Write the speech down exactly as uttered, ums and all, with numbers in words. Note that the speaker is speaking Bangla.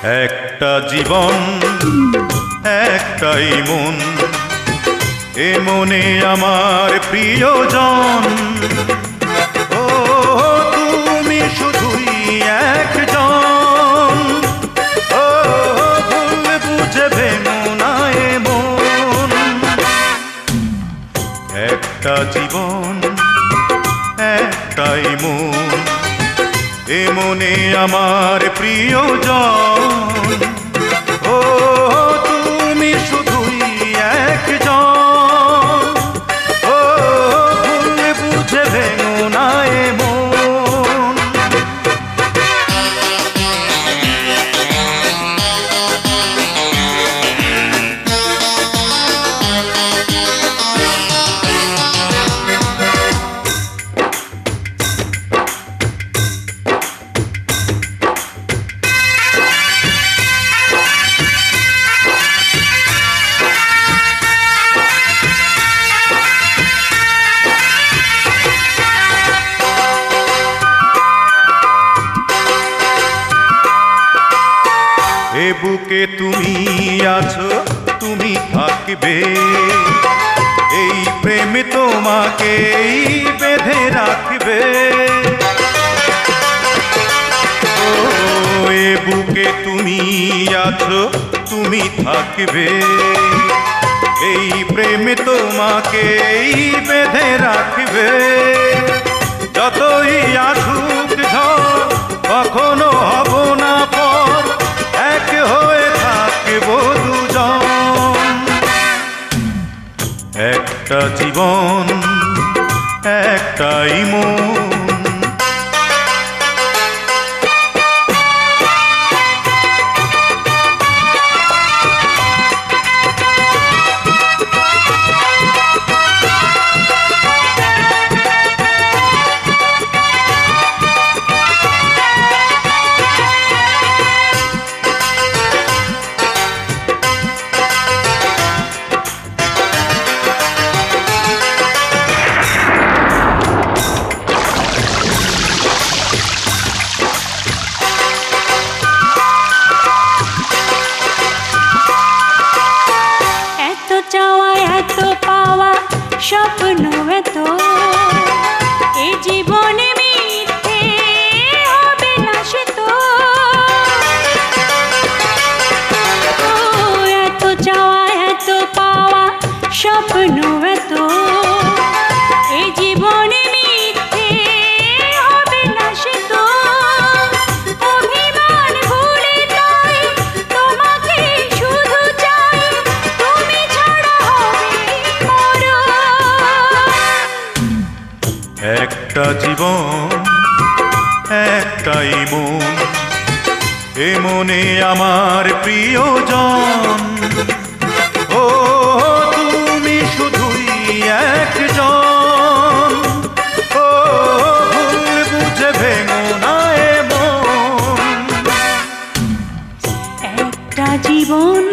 একটা জীবন একটাই মন, এ মনে আমার প্রিয়জন। ও তুমি শুধুই একজন, ও ভুল বুঝে ভেঙো না এ মন। একটা জীবন একটাই মন, এ মনে আমার প্রিয়জন। ও তুমি শুধুই একজন, ও ভুল বুঝে ভেঙো না এ মন। এ বুকে তুমি আছো, তুমি থাকবে, এই প্রেমে তোমাকেই বেঁধে রাখবে। ও এ বুকে তুমি আছো, তুমি থাকবে, এই প্রেমে তোমাকেই বেঁধে রাখবে। যতই আসুক ঝড় কখনো হব না পর, এক হয়ে থাকব দুজন। একটা জীবন একটাই মন। স্বপ্ন এত এ জীবনে মিথ্যে হবে না সে তো। এত চাওয়া এত পাওয়া স্বপ্ন এত এ জীবনে মিথ্যে হবে না সে তো। অভিমান ভুলে তাই তোমাকে শুধু চাই, তুমি ছাড়া হবে মরণ। একটা জীবন একটাই মন, এ মনে আমার প্রিয়জন। ও তুমি শুধুই একজন, ও ভুল বুঝে ভেঙো না এ মন। একটা জীবন